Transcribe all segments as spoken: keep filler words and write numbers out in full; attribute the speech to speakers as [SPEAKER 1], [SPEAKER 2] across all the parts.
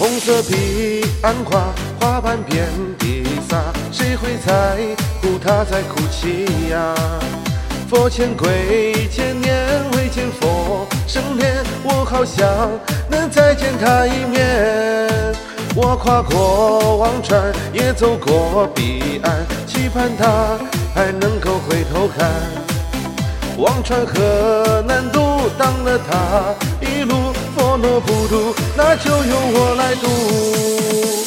[SPEAKER 1] 红色彼岸花，花瓣遍地撒，谁会在乎他在哭泣呀？佛前跪千年，未见佛生脸，我好想能再见他一面。我跨过忘川，也走过彼岸，期盼他还能够回头看。忘川河难渡，当了他一路，佛若不渡，那就由我来渡。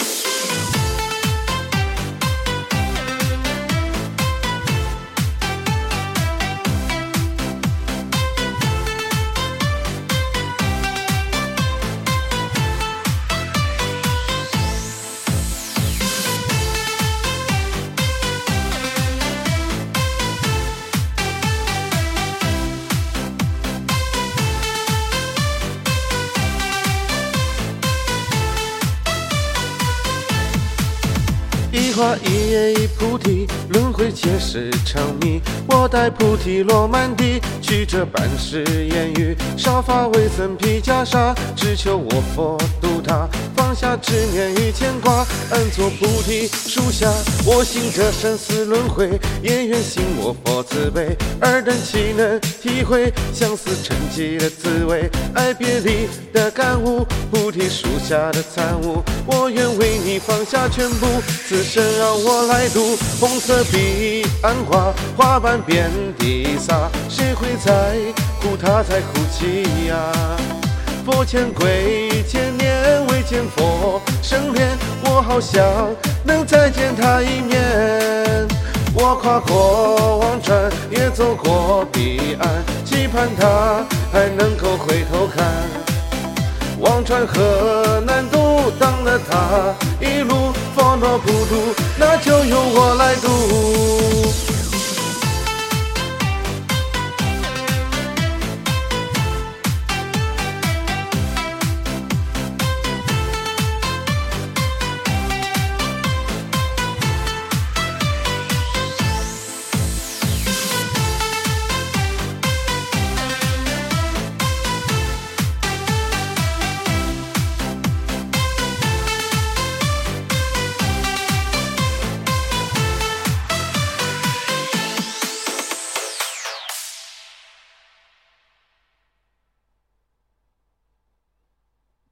[SPEAKER 1] 一花一叶一菩提，轮回皆是长谜。我待菩提落满地，曲折半世言语。少发未曾披袈裟，只求我佛度他。放下执念与牵挂，安坐菩提树下。我行这生死轮回，也愿信我佛慈悲。尔等岂能体会相思沉寂的滋味？爱别离的感悟，菩提树下的参悟。我愿为你放下全部，此生让我来渡。红色彼岸花，花瓣遍地撒，谁会在乎他在哭泣呀？佛前跪千年，未见佛生脸，我好想能再见他一面。我跨过忘川，也走过彼岸，期盼他还能够回头看。忘川河难渡，当了他一路，佛若不渡，那就由我来渡。